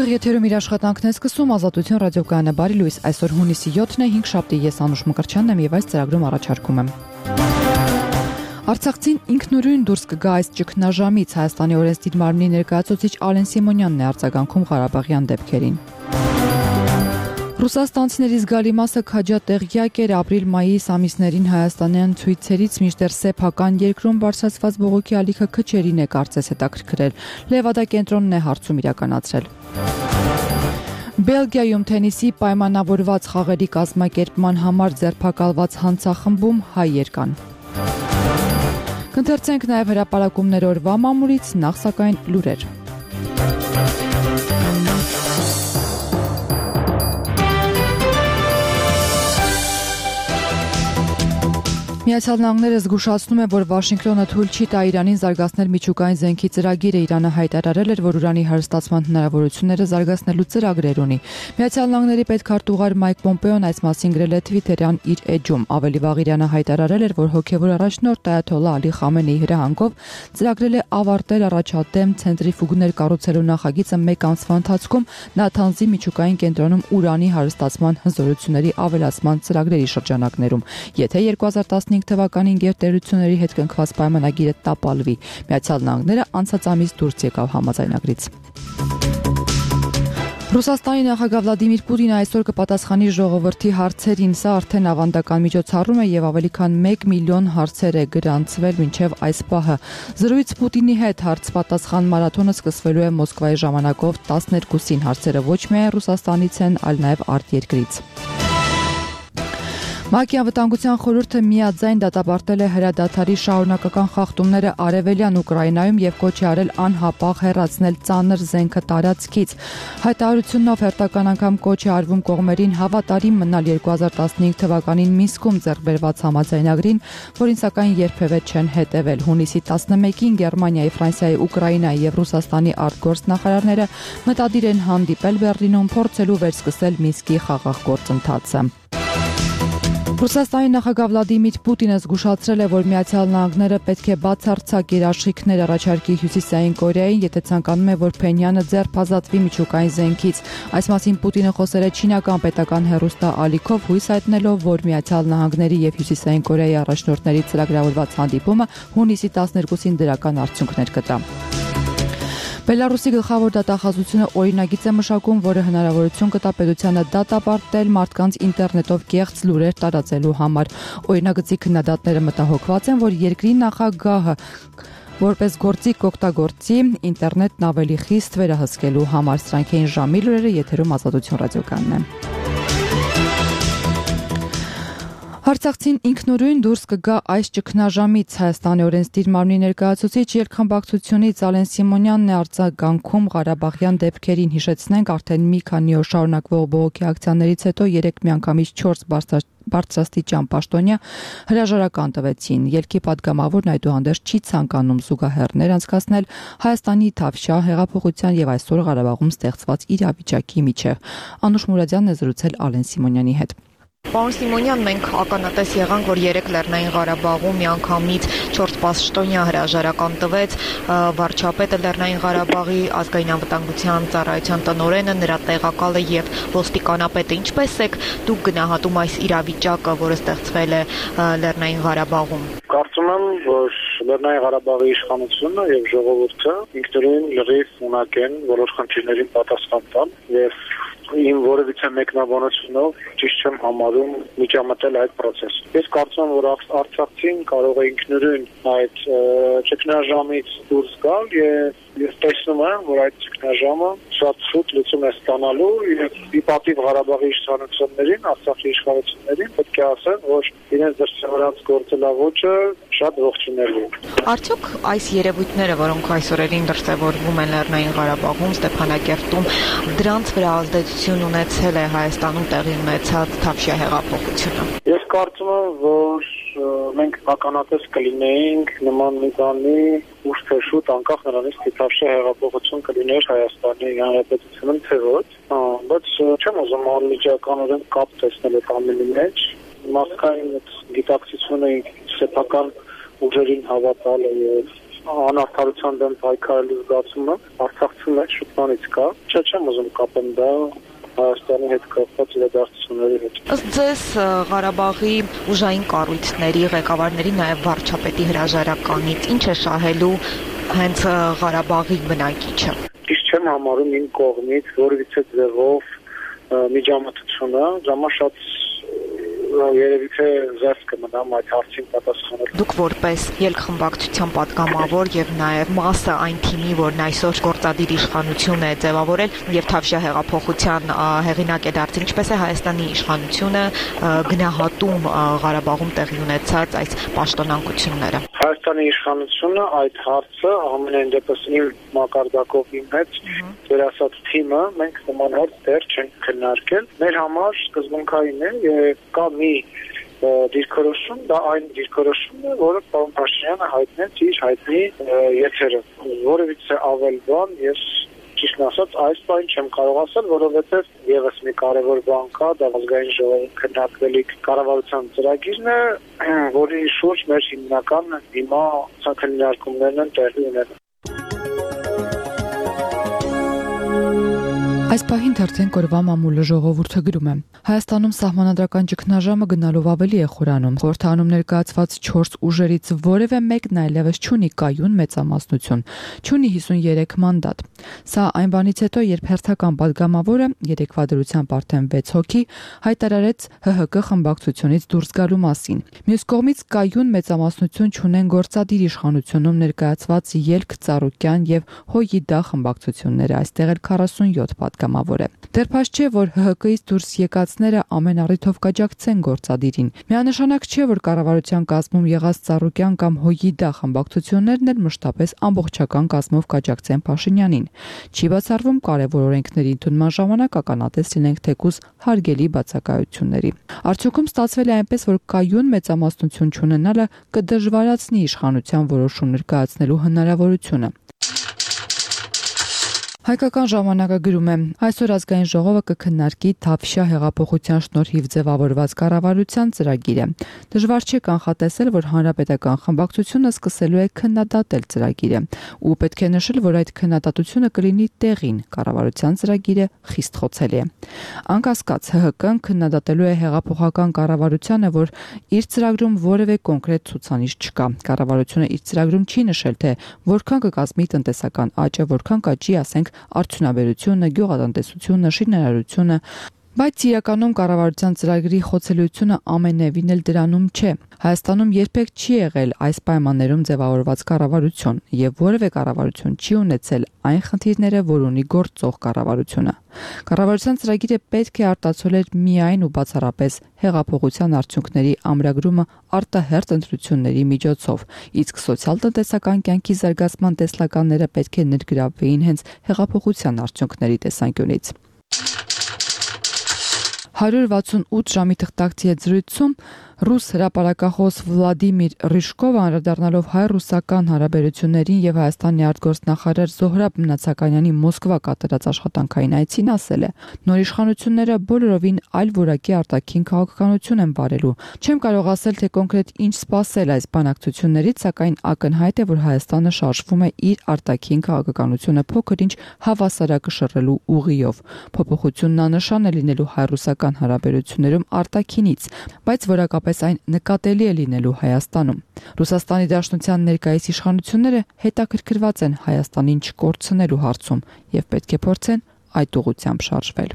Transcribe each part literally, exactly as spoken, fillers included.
Ուղիղ եթերում իր աշխատանքն է սկսում Ազատություն ռադիոկայանը, բարի լույս, այսօր հունիսի յոթն է, հինգշաբթի, ես Անուշ Մկրտչյանն եմ և այս ծրագրում առաջարկում եմ։ Արցախցին ինքնուրույն դուրս կգա այս ճգնաժամից, Հայաստանի օրենսդիր մարմնի ներկայացուցիչ Ալեն Սիմոնյանն է արձագանքում Ղարաբաղյան դեպքերին։ Ռուսաստանցիների զգալի մասը քաջատեղյակ էր ապրիլ-մայիս ամիսներին հայաստանյան ցույցերից, մինչդեռ սեփական երկրում բարձրացված բողոքի ալիքը քչերին է կարծես հետաքրքրել։ Լևադա կենտրոնն է հարցում իրականացրել։ Բելգիայում թենիսի պայմանավորված խաղերի կազմակերպման համար ձերբակալված հանցախմբում հայեր կան։ Կընթերցենք նաև հրապարակումներ օրվա մամուլից, նախ սակայն լուրեր։ Միացյալ Նահանգները զգուշացնում է, որ Վաշինգտոնը թույլ չի տա Իրանին զարգացնել միջուկային զենքի ծրագիրը։ Իրանը հայտարարել էր, որ ուրանի հարստացման հնարավորությունները զարգացնելու ծրագրեր ունի։ Միացյալ Նահանգների պետքարտուղար Մայք Պոմպեոն այս մասին գրել է Թվիտերյան իր էջում։ Ավելի վաղ Իրանը հայտարարել էր, որ հոգևոր առաջնորդ Այաթոլլահ Ալի Խամենեի հրահանգով ծրագրել է ավարտել առաջադեմ ցենտրիֆուգներ կառուցելու նախագիծը մեկ ամսվա ընթացքում Նաթանզի միջուկային կենտրոնում ուրանի հարստացման հզորությունների ավելացման ծրագրերի շրջանակներում։ Եթե երկու հազար տասնհինգ թվականին գերտերությունների հետ կնքված պայմանագիրը տապալվի, Միացյալ Նահանգները անցած ամիս դուրս եկավ համաձայնագրից։ Ռուսաստանի նախագահ Վլադիմիր Պուտինը այսօր կպատասխանի ժողովրդի հարցերին, սա արդեն ավանդական միջոցառում է եւ ավելի քան մեկ միլիոն հարցեր է գրանցվել մինչեւ այս պահը։ Զրույց Պուտինի հետ հարց-պատասխան մարաթոնը սկսվելու է Մոսկվայի ժամանակով տասներկուսին, հարցերը ոչ միայն Ռուսաստանից են, այլ նաեւ արտերկրից։ ՄԱԿ-ի անվտանգության խորհուրդը միաձայն դատապարտել է հրադադարի շարունակական խախտումները Արևելյան Ուկրաինայում եւ կոչ է արել անհապաղ հեռացնել ծանր զենքը տարածքից։ Հայտարարությունով հերթական անգամ կոչ է արվում կողմերին հավատարիմ մնալ երկու հազար տասնհինգ թվականին Մինսկում ձեռք բերված համաձայնագրին, որին սակայն երբևէ չեն հետևել։ Հունիսի տասնմեկին Գերմանիայի, Ֆրանսիայի, Ուկրաինայի եւ Ռուսաստանի արտգործնախարարները մտադիր են հանդիպել Բեռլինում, փորձելու վերսկսել Մինսկի խաղաղ գործընթացը։ Ռուսաստանի նախագահ Վլադիմիր Պուտինը զգուշացրել է, որ Միացյալ Նահանգները պետք է բացարձակ երաշխիքներ առաջարկի Հյուսիսային Կորեային, եթե ցանկանում է, որ Փենյանը ձերբազատվի միջուկային զենքից։ Այս մասին Պուտինը խոսել է չինական պետական հեռուստաալիքով, հույս հայտնելով, որ Միացյալ Նահանգների եւ Հյուսիսային Կորեայի առաջնորդների ծրագրավորված հանդիպումը հունիսի տասներկուսին դրական արդյունքներ կտա։ Բելարուսի գլխավոր դատախազությունը օրինագիծ է մշակում, որը հնարավորություն կտա պետությանը դատապարտել մարդկանց ինտերնետով կեղծ լուրեր տարածելու համար։ Օրինագծի քննադատները մտահոգված են, որ երկրի նախագահը որպես գործիք կօգտագործի ինտերնետն ավելի խիստ վերահսկելու համար։ Սրանք էին ժամի լուրերը, եթերում Ազատություն ռադիոկայանն է։ Արցախցին ինքնուրույն դուրս կգա այս ճգնաժամից, Հայաստանի օրենսդիր մարմնի ներկայացուցիչ երկխմբակցությունից Ալեն Սիմոնյանն է արձագանքում Ղարաբաղյան դեպքերին։ Հիշեցնենք, արդեն մի քանի օր շարունակվող բողոքի ակցիաներից հետո երեք միանգամից չորս բարձրաստիճան պաշտոնյա հրաժարական տվեցին։ Ելքի պատգամավորն այդուհանդերձ չի ցանկանում զուգահեռներ անցկացնել Հայաստանի Թավշյա հեղափոխության եւ այսօր Ղարաբաղում ստեղծված իրավիճակի միջեւ։ Անուշ Մուրադյանն է զրուցել Ալեն Սիմոնյանի հետ։ Պարոն Սիմոնյան, մենք ականատես եղանք, որ երեք Լեռնային Ղարաբաղում միանգամից չորս պաշտոնյա հրաժարական տվեց, վարչապետը Լեռնային Ղարաբաղի ազգային անվտանգության ծառայության տնօրենը, նրա տեղակալը եւ ոստիկանապետը։ Ինչպես եք դուք գնահատում այս իրավիճակը, որը ստեղծվել է Լեռնային Ղարաբաղում։ Կարծում եմ, որ Լեռնային Ղարաբաղի իշխանությունը եւ ժողովուրդը ինքնուրույն լրիվ ունակ են բոլոր խնդիրներին պատասխան տալ եւ իմ որևիցե մեկնաբանությունով ճիշտ չեմ համարում միջամտել այդ process-ում։ Ես կարծում եմ, որ արցախցին կարող է ինքնուրույն այդ ճգնաժամից դուրս գալ եւ ես տեսնում եմ, որ այդ ճգնաժամը շատ շուտ լուծում է ստանալու եւ ի պատիվ Ղարաբաղի իշխանություններին, Արցախի իշխանություններին պետք է ասեմ, որ իրենց դրսևորած գործելավոճը շատ ողջունելի է։ Արդյոք այս երևույթները, որոնք այսօրերին դրսևորվում են Լեռնային Ղարաբաղում, Ստեփանակերտում, դրանց վրա ազդեցություն ունեցել է Հայաստանում տեղի ունեցած Թավշյա հեղափոխությունը։ Ես կարծում եմ, որ մենք ականատես կլինեինք նման մի բանի ուշ թե շուտ, անկախ նրանից, թե Թավշյա հեղափոխություն կլիներ Հայաստանի Հանրապետությունում թե ոչ, բայց չեմ ուզում անմիջականորեն կապ տեսնել այդ ամենի մեջ, մարդկային գիտակցությունը սեփական ուժերին հավատալը եւ անարդարության դեմ պայքարելու զգացումը արցախցու մեջ շուտանից կա։ Չէ, չեմ ուզում կապեմ դա Հայաստանի հետ կապված իրադարձությունների հետ։ Ըստ ձեզ Ղարաբաղի ուժային կառույցների ղեկավարների նաև վարչապետի հրաժարականից ինչ է շահելու հենց Ղարաբաղի բնակիչը։ Ճիշտ չեմ համարում իմ կողմից որևիցե ձևով միջամտությունը, ժամա շատ երևի թե զերծ կմնամ այդ հարցին պատասխանել։ Դուք որպես ելքխմբակցության պատգամավոր եւ նաեւ մասը այն թիմի, որն այսօր գործադիր իշխանություն է ձևավորել եւ Թավշյա հեղափոխության հեղինակ է դարձել, ինչպես է Հայաստանի իշխանությունը գնահատում Ղարաբաղում տեղի ունեցած այս պաշտոնանկությունները։ Հայաստանի իշխանությունը այդ հարցը ամենայն դեպս իմ մակարդակով իմ հետ վերասած թիմը մենք նման հարց դեռ չենք քննարկել։ Մեր համար սկզբունքային է եւ կա մի դիրքորոշում, դա այն դիրքորոշումն է, որը պարոն Փաշինյանը հայտնեց իր հայտնի եթերը։ Որևիցե ավել բան ես ճիշտ ասած այս բան չեմ կարող ասել, որովհետև եւս մի կարևոր բան կա, դա ազգային ժողովում քննարկվելիք կառավարության ծրագիրն է, որի շուրջ մեր հիմնական հիմա քննարկումներն են տեղի ունենում։ Այս պահին թերթեն կորվա մամուլը ժողովուրդը գրում է. Հայաստանում սահմանադրական ճգնաժամը գնալով ավելի է խորանում։ Խորհրդանում ներկայացված չորս ուժերից որևէ մեկն այլևս չունի կայուն մեծամասնություն, չունի հիսունյերեք մանդատ։ Սա այն բանից հետո, երբ հերթական падգամավորը երեկվա դրությամբ արդեն վեց հոգի հայտարարեց ՀՀԿ խմբակցությունից դուրս գալու մասին։ Մյուս կողմից կայուն մեծամասնություն չունեն գործադիր իշխանությունում ներկայացված Ելք Ծառուկյան եւ Հոյիդա խմբակցությունները, այստեղ էլ քառասունյոթ պատգամավոր է։ Դեռ փաստ չէ, որ ՀՀԿ-ից դուրս եկածները ամեն առիթով կաջակցեն գործադիրին։ Միանշանակ չէ, որ կառավարության կազմում եղած Ծառուկյան կամ Հոյիդա խմբակցություններն էլ մշտապես ամբողջական կազմով կաջակցեն Փաշինյանին։ Չի բացառվում կարևոր օրենքների ընդունման ժամանակ ականատես լինենք թեկուզ հարգելի բացակայությունների։ Արդյունքում ստացվել է այնպես, որ կայուն մեծամասնություն չունենալը կդժվարացնի իշխանության որոշում ներկայացնելու հնարավորությունը։ Հայկական ժամանակը գրում է. այսօր ազգային ժողովը կքննարկի Թավշյա հեղափոխության շնորհիվ ձևավորված կառավարության ծրագիրը։ Դժվար չէ կանխատեսել, որ հանրապետական խմբակցությունը սկսելու է քննադատել ծրագիրը, ու պետք է նշել, որ այդ քննադատությունը կլինի տեղին, կառավարության ծրագիրը խիստ խոցելի է։ Անկասկած ՀՀԿ-ն քննադատելու է հեղափոխական կառավարությանը, որ իր ծրագրում որևէ կոնկրետ ցուցանիշ չկա։ Կառավարությունը իր ծրագրում չի նշել, թե որքան կկազմի տնտեսական աճը, որքան կաճի, ասենք, արդյունաբերությունը, գյուղատնտեսությունը, շինարարությունը, բայց իրականում կառավարության ծրագրի խոցելիությունը ամենևին էլ դրանում չէ։ Հայաստանում երբեք չի եղել այս պայմաններում ձևավորված կառավարություն, եւ որևէ կառավարություն չի ունեցել այն խնդիրները, որ ունի գործող կառավարությունը։ Կառավարության ծրագիրը պետք է արտացոլեր միայն ու բացառապես հեղափոխության արդյունքների ամրագրումը արտահերթ ընտրությունների միջոցով, իսկ սոցիալ-տնտեսական կյանքի զարգացման տեսլականները պետք է ներգրավվեին հենց հեղափոխության արդյունքների տեսանկյունից։ հարյուր վաթսունութ ժամի թղթակցի հետ զրույցում ռուս հրապարակախոս Վլադիմիր Ռիժկովը անդրադառնալով հայ-ռուսական հարաբերություններին եւ Հայաստանի արտգործնախարար Զոհրաբ Մնացականյանի Մոսկվա կատարած աշխատանքային այցին ասել է. նոր իշխանությունները բոլորովին այլ որակի արտաքին քաղաքականություն են վարելու։ Չեմ կարող ասել, թե կոնկրետ ինչ սպասել այս բանակցություններից, սակայն ակնհայտ է, որ Հայաստանը շարժվում է իր արտաքին քաղաքականությունը փոքր-ինչ հավասարակշռելու ուղիով։ Փոփոխությունն աննշան է լինելու հայ-ռուսական հարաբերություններում արտաքինից, բայց որակապես այն նկատելի է լինելու Հայաստանում։ Ռուսաստանի Դաշնության ներկայիս իշխանությունները հետաքրքրված են Հայաստանին չկորցնելու հարցում եւ պետք է փորձեն այդ ուղղությամբ շարժվել։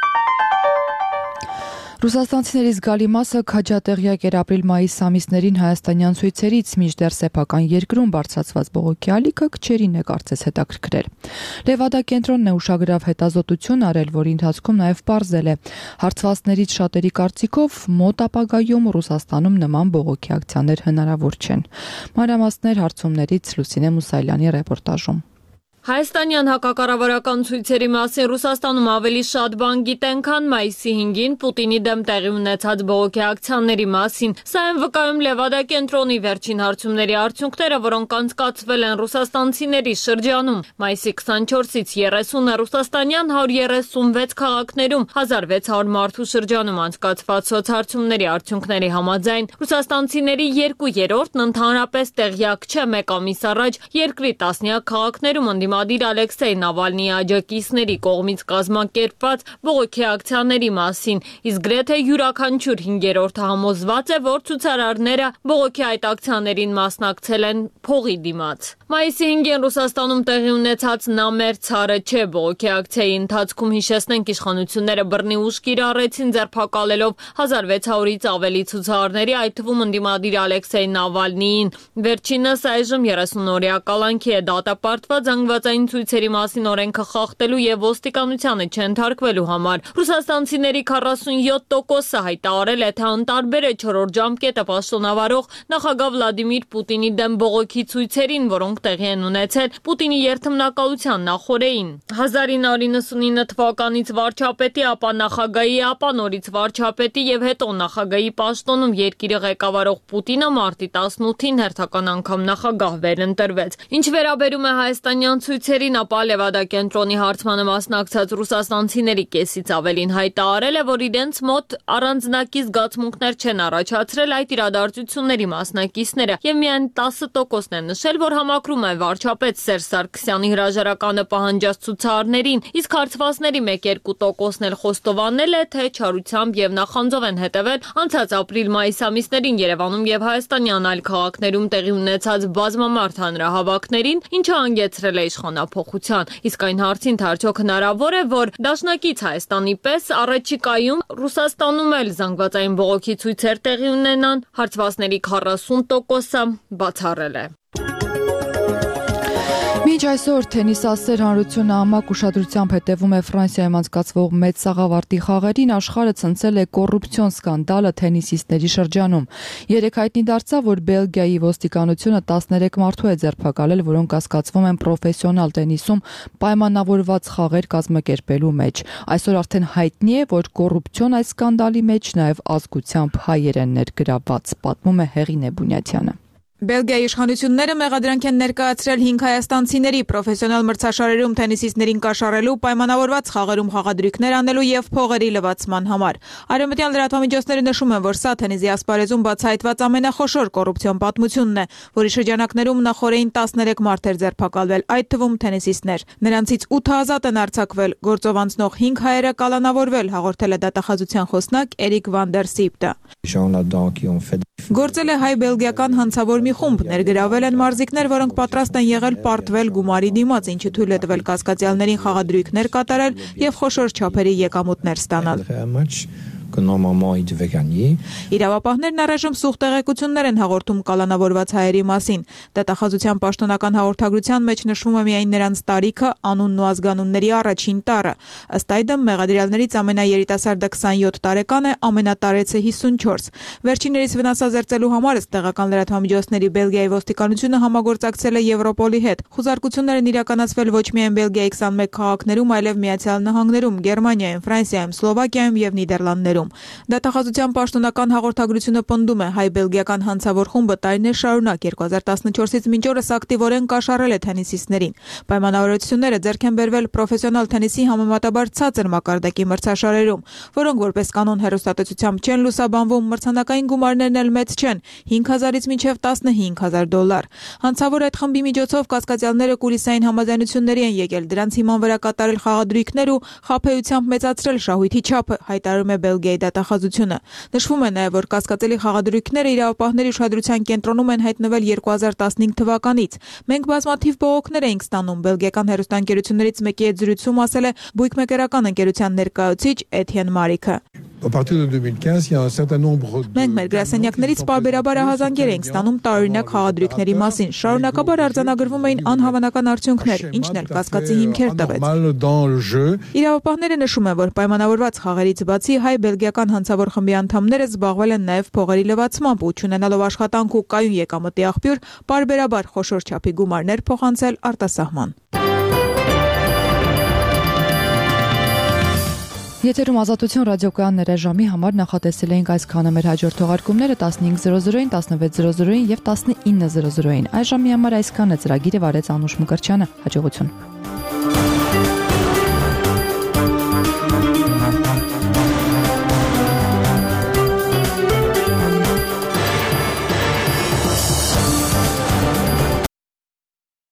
Ռուսաստանցիների զգալի մասը քաջատեղյակ էր ապրիլ մայիս ամիսներին հայաստանյան ցույցերից, մինչդեռ սեփական երկրում բարձրացված բողոքի ալիքը քչերին է կարծես հետաքրքրել։ Լևադա կենտրոնն է ուշագրավ հետազոտություն արել, որի ընթացքում նաև պարզել է. հարցվածներից շատերի կարծիքով մոտ ապագայում Ռուսաստանում նման բողոքի ակցիաներ հնարավոր չեն։ Մանրամասներ հարցումներից Լուսինե Մուսայելյանի ռեպորտաժում։ Հայաստանյան հակակառավարական ցույցերի մասին Ռուսաստանում ավելի շատ բան գիտեն, քան մայիսի հինգին Պուտինի դեմ տեղի ունեցած բողոքի ակցիաների մասին։ Սա են վկայում Լևադա կենտրոնի վերջին հարցումների արդյունքները, որոնք անցկացվել են ռուսաստանցիների շրջանում։ Մայիսի քսանչորսից երեսունը ռուսաստանյան հարյուր երեսունվեց քաղաքներում հազար վեց հարյուր մարդու շրջանում անցկացված սոցհարցումների արդյունքների համաձայն ռուսաստանցիների երկու երրորդն ընդհանրապես տեղյակ չէ մեկ ամիս առաջ երկրի տասնյակ քաղաքներում Դիմադիր Ալեքսեյ Նավալնիի աջակիցների կողմից կազմակերպված բողոքի ակցիաների մասին, իսկ գրեթե յուրաքանչյուր հինգերորդը համոզված է, որ ցուցարարները բողոքի այդ ակցիաներին մասնակցել են փողի դիմաց։ Մայիսի հինգին Ռուսաստանում տեղի ունեցած նամեր ցարը չէ բողոքի ակցիայի ընթացքում հիշեցնենք իշխանությունները բռնի ուժ կիրառեցին ձերբակալելով հազար վեց հարյուրից ավելի ցուցարարների, այդ թվում ընդդիմադիր Ալեքսեյ Նավալնիին։ Վերջինս այժմ երեսունօրյա կալանքի է դատապարտված զանգվածային ցույցերի մասին օրենքը խախտելու եւ ոստիկանությանը չընթարկվելու համար։ Ռուսաստանցիների քառասունյոթ տոկոսը հայտարարել է, թե անտարբեր է չորրորդ ժամկետը պաշտոնավարող նախագահ Վլադիմիր Պուտինի դեմ բողոքի ցույցերին, որոնք տեղի են ունեցել Պուտինի երթմնակալության նախօրեին։ հազար ինը հարյուր նվաթինը թվականից վարչապետի, ապա նախագահի, ապա նորից վարչապետի եւ հետո նախագահի պաշտոնում երկիրը ղեկավարող Պուտինը մարտի տասնութին հերթական անգամ նախագահ վերընտրվեց։ Ինչ վերաբերում է հայաստանյան ցույցերին, ապա Լևադա կենտրոնի հարցմանը մասնակցած ռուսաստանցիների կեսից ավելին հայտարարել է, որ իրենց մոտ առանձնակի զգացմունքներ չեն առաջացրել այդ իրադարձությունների մասնակիցները եւ միայն տասը տոկոսն են նշել, որ համակրում է վարչապետ Սերժ Սարգսյանի հրաժարականը պահանջած ցուցարարներին, իսկ հարցվածների մեկ-երկու տոկոսն էլ խոստովանել է, թե չարությամբ եւ նախանձով են հետեւել անցած ապրիլ-մայիս ամիսներին Երևանում եւ հայաստանյան այլ քաղաքներում տեղի ունեցած բազմամարդ հանրահավաքներին, ինչը հանգեցրել է իշխանափոխության։ Իսկ այն հարցին, թե արդյոք հնարավոր է, որ դաշնակից Հայաստանի պես առաջիկայում Ռուսաստանում էլ զանգվածային բողոքի ցույցեր տեղի ունենան, հարցվածների քառասուն տոկոսը բացառել է։ Մինչ այսօր թենիսասեր հանրությունը համակ ուշադրությամբ հետևում է Ֆրանսիայում անցկացվող մեծ սաղավարտի խաղերին, աշխարհը ցնցել է կոռուպցիոն սկանդալը թենիսիստների շրջանում։ Երեկ հայտնի դարձավ, որ Բելգիայի ոստիկանությունը տասներեք մարդու է ձերբակալել, որոնք կասկածվում են պրոֆեսիոնալ տենիսում պայմանավորված խաղեր կազմակերպելու մեջ։ Այսօր արդեն հայտնի է, որ կոռուպցիոն այս սկանդալի մեջ նաև ազգությամբ հայեր են ներգրավված, պատմում է Հեղինե Բունյաթյանը։ Բելգիայի իշխանությունները մեղադրանք են ներկայացրել հինգ հայաստանցիների պրոֆեսիոնալ մրցաշարերում թենիսիստներին կաշառելու, պայմանավորված խաղերում խաղադրույքներ անելու եւ փողերի լվացման համար։ Արևմտյան լրատվամիջոցները նշում են, որ սա թենիսի ասպարեզում բացահայտված ամենախոշոր կոռուպցիոն պատմությունն է, որի շրջանակներում նախորդին տասներեք մարդ էր ձերբակալվել, այդ թվում թենիսիստներ։ Նրանցից ութը ազատ են արձակվել, գործով անցնող հինգ հայերը կալանավորվել, հաղորդել է դատախազության խոսնակ Էրիկ վան դեր Սիպտը։ Գործել է հայ-բելգիական հանցավոր մի խումբ, ներգրավել են մարզիկներ, որոնք պատրաստ են եղել պարտվել գումարի դիմաց, ինչը թույլ է տվել կասկածյալներին խաղադրույքներ կատարել եւ խոշոր չափերի եկամուտներ ստանալ։ Իրավապահներն առայժմ սուղ տեղեկություններ են հաղորդում կալանավորված հայերի մասին։ Դատախազության պաշտոնական հաղորդագրության մեջ նշվում է միայն նրանց տարիքը, անունն ու ազգանունների առաջին տառը։ Ըստ այդմ մեղադրյալներից ամենաերիտասարդը քսանյոթ տարեկան է, ամենատարեցը հիսունչորս։ Վերջիններից վնասազերծելու համար ըստ տեղական լրատվամիջոցների Բելգիայի ոստիկանությունը համագործակցել է Եվրոպոլի հետ։ Խուզարկություններն իրականացվել ոչ միայն Բելգիայի քսանմեկ քաղաքներում, այլև Միացյալ Նահանգներում, Գերմանիայում, Ֆրանսիայում, Սլովակիայում եւ Նիդերլանդներում։ Դատախազության պաշտոնական հաղորդագրությունը պնդում է հայ-բելգիական հանցավոր խումբը տարիներ շարունակ երկու հազար տասնչորսից մինչ օրս ակտիվորեն կաշառել է թենիսիստներին։ Պայմանավորվածությունները ձեռք են բերվել պրոֆեսիոնալ թենիսի համեմատաբար ցածր մակարդակի մրցաշարերում, որոնք որպես կանոն հեռուստատեսությամբ չեն լուսաբանվում, մրցանակային գումարներն էլ մեծ չեն՝ հինգ հազարից մինչև տասնհինգ հազար դոլար։ Հանցավոր այդ խմբի միջոցով կասկածյալները կուլիսային համաձայնությունների են եկել դրանց հիման վրա կատարել խաղադրույքներ ու խաբեությամբ մեծացրել շահույթի չափը, հայտարարում է Բելգիայի դատախազությունը։ Նշվում է նաև, որ կասկածելի խաղադրույքները իրավապահների ուշադրության կենտրոնում են հայտնվել երկու հազար տասնհինգ թվականից։ Մենք բազմաթիվ բողոքներ էինք ստանում, բելգիական հեռուստաընկերություններից մեկի հետ զրույցում ասել է Բույք-Մեկերական ընկերության ներկայացուցիչ Էթիեն Մարիքը։ Մենք մեր գրասենյակներից պարբերաբար ահազանգեր էինք ստանում տարօրինակ խաղադրույքների մասին։ Շարունակաբար արձանագրվում էին անհավանական արդյունքներ, ինչն էլ կասկածի հիմքեր տվեց։ Իրավապահները նշում են, որ պայմանավորված խաղերից բացի հայ-բելգիական հանցավոր խմբի անդամները զբաղվել են նաև փողերի լվացմամբ ու չունենալով աշխատանք ու կայուն եկամտի աղբյուր, պարբերաբար խոշոր չափի գումարներ փոխանցել արտասահման։ Եթերում Ազատություն ռադիոկայաններ է ժամի համար նախատեսել էինք այսքանը, մեր հաջորդ թողարկումները տասնհինգ զրո զրոին, տասնվեց զրո զրոին եւ տասնինը զրո զրոին։ Այս ժամի համար այսքանը ծրագիրը վարեց Անուշ Մկրտչյանը։ Հաջողություն։